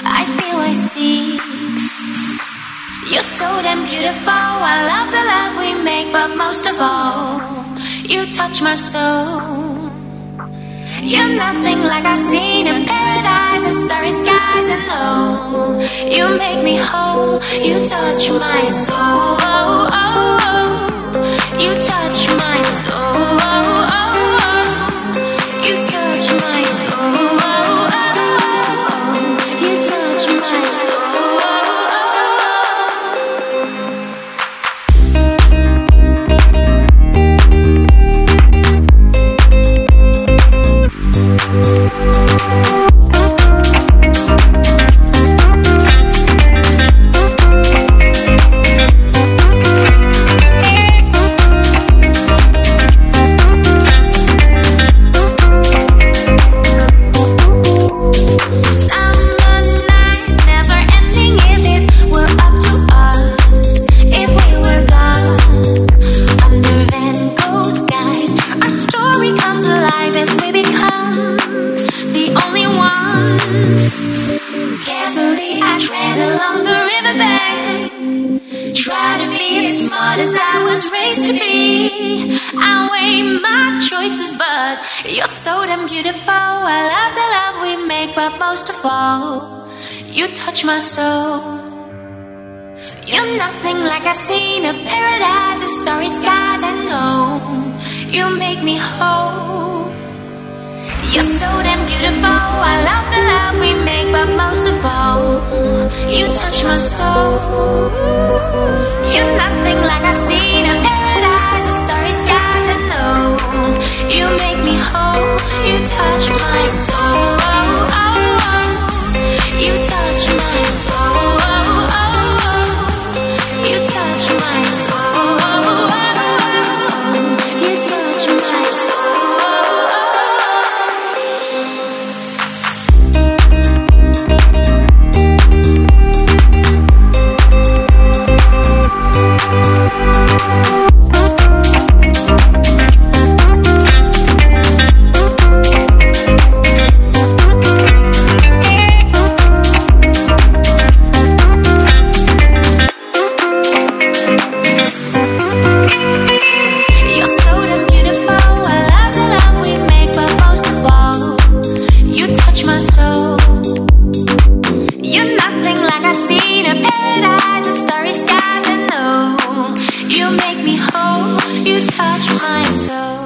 I feel, I see. You're so damn beautiful. I love the love we make, but most of all, you touch my soul. You're nothing like I've seen in paradise or starry skies, and oh, you make me whole. You touch my soul. You touch my soul. You touch my soul. You touch my soul. Carefully I tread along the riverbank, try to be as smart as I was raised to be. I weigh my choices, but you're so damn beautiful. I love the love we make, but most of all, you touch my soul. You're nothing like I've seen in paradise or starry skies, and no, you make me whole. You're so damn beautiful. I love the love we make, but most of all, you touch my soul. You're nothing like I've seen in paradise or starry skies, and no, you make me whole. You touch my soul. You touch my soul. You touch my soul. You touch my soul. You're nothing like I've seen in paradise or starry skies, and no, you make me whole. You touch my soul.